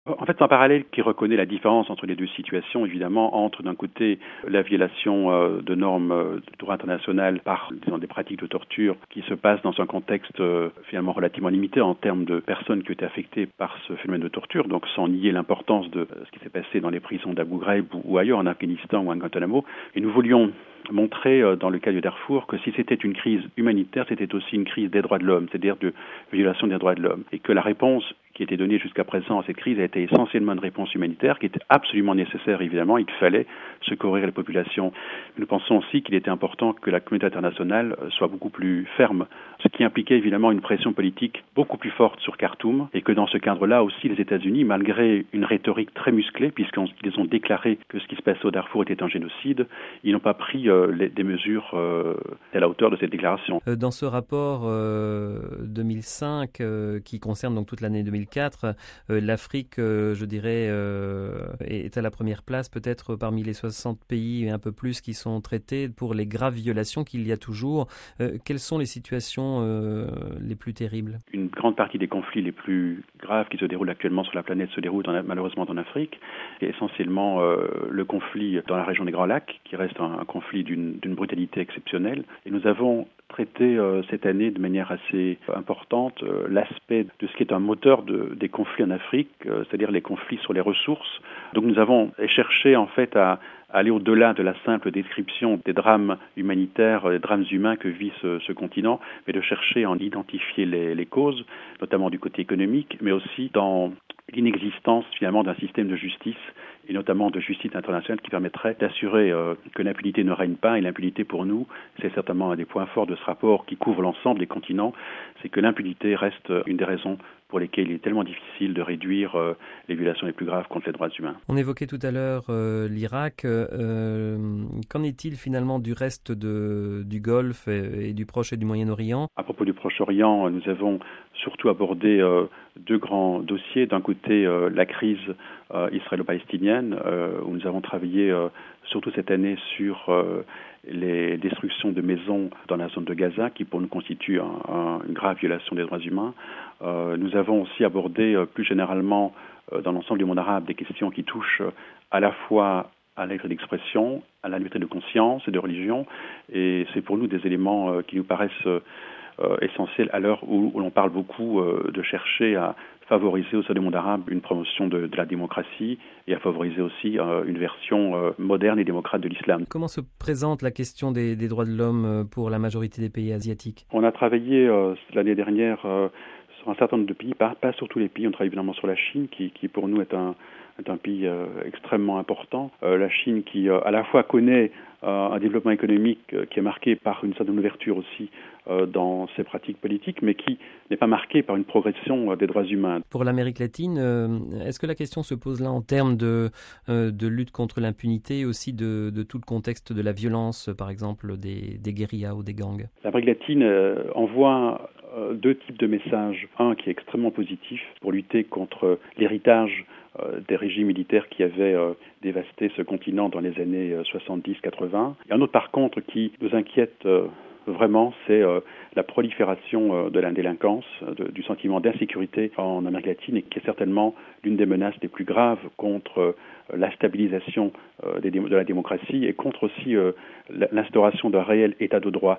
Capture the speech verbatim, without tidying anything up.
En fait, c'est un parallèle qui reconnaît la différence entre les deux situations, évidemment, entre d'un côté la violation euh, de normes euh, de droit international par disons, des pratiques de torture qui se passent dans un contexte euh, finalement relativement limité en termes de personnes qui ont été affectées par ce phénomène de torture, donc sans nier l'importance de euh, ce qui s'est passé dans les prisons d'Abu Ghraib ou, ou ailleurs, en Afghanistan ou à Guantanamo. Et nous voulions montrer euh, dans le cas du Darfour que si c'était une crise humanitaire, c'était aussi une crise des droits de l'homme, c'est-à-dire de violation des droits de l'homme, et que la réponse qui était donnée jusqu'à présent à cette crise a été essentiellement une réponse humanitaire qui était absolument nécessaire, évidemment. Il fallait secourir les populations. Nous pensons aussi qu'il était important que la communauté internationale soit beaucoup plus ferme, ce qui impliquait évidemment une pression politique beaucoup plus forte sur Khartoum, et que dans ce cadre-là aussi les États-Unis, malgré une rhétorique très musclée, puisqu'ils ont déclaré que ce qui se passait au Darfour était un génocide, ils n'ont pas pris euh, les, des mesures euh, à la hauteur de cette déclaration. Dans ce rapport euh, deux mille cinq euh, qui concerne donc toute l'année deux mille quatre, euh, l'Afrique, euh, je dirais, euh, est à la première place, peut-être parmi les soixante pays et un peu plus qui sont traités pour les graves violations qu'il y a toujours. Euh, quelles sont les situations euh, les plus terribles? Une grande partie des conflits les plus graves qui se déroulent actuellement sur la planète se déroulent dans, malheureusement en Afrique, et essentiellement euh, le conflit dans la région des Grands Lacs, qui reste un, un conflit d'une, d'une brutalité exceptionnelle. Et nous avons traité euh, cette année de manière assez importante euh, l'aspect de ce qui est un moteur de, des conflits en Afrique, euh, c'est-à-dire les conflits sur les ressources. Donc nous avons cherché en fait à aller au-delà de la simple description des drames humanitaires, des drames humains que vit ce, ce continent, mais de chercher à en identifier les, les causes, notamment du côté économique, mais aussi dans l'inexistence finalement d'un système de justice, et notamment de justice internationale qui permettrait d'assurer euh, que l'impunité ne règne pas. Et l'impunité pour nous, c'est certainement un des points forts de ce rapport qui couvre l'ensemble des continents, c'est que l'impunité reste une des raisons pour lesquelles il est tellement difficile de réduire euh, les violations les plus graves contre les droits humains. On évoquait tout à l'heure euh, l'Irak. Euh, qu'en est-il finalement du reste de, du Golfe et, et du Proche et du Moyen-Orient? À propos du Proche-Orient, nous avons surtout abordé euh, deux grands dossiers. D'un côté, euh, la crise euh, israélo-palestinienne, euh, où nous avons travaillé euh, surtout cette année sur euh, les destructions de maisons dans la zone de Gaza, qui pour nous constitue un, un, une grave violation des droits humains. Euh, nous avons aussi abordé euh, plus généralement euh, dans l'ensemble du monde arabe des questions qui touchent euh, à la fois à la liberté d'expression, à la liberté de conscience et de religion, et c'est pour nous des éléments euh, qui nous paraissent euh, essentiels à l'heure où, où l'on parle beaucoup euh, de chercher à favoriser au sein du monde arabe une promotion de, de la démocratie et à favoriser aussi euh, une version euh, moderne et démocrate de l'islam. Comment se présente la question des, des droits de l'homme pour la majorité des pays asiatiques? On a travaillé euh, l'année dernière euh, sur un certain nombre de pays, pas, pas sur tous les pays. On travaille évidemment sur la Chine, qui, qui pour nous est un, est un pays euh, extrêmement important. Euh, la Chine qui euh, à la fois connaît euh, un développement économique euh, qui est marqué par une certaine ouverture aussi euh, dans ses pratiques politiques, mais qui n'est pas marqué par une progression euh, des droits humains. Pour l'Amérique latine, euh, est-ce que la question se pose là en termes de, euh, de lutte contre l'impunité et aussi de, de tout le contexte de la violence, par exemple des, des guérillas ou des gangs? L'Amérique latine euh, envoie euh, deux types de messages. Un qui est extrêmement positif pour lutter contre l'héritage euh, des régimes militaires qui avaient euh, dévasté ce continent dans les années soixante-dix quatre-vingts. Et un autre par contre qui nous inquiète euh, vraiment, c'est euh, la prolifération euh, de la délinquance, de, du sentiment d'insécurité en Amérique latine, et qui est certainement l'une des menaces les plus graves contre euh, la stabilisation euh, des, de la démocratie et contre aussi euh, l'instauration d'un réel état de droit.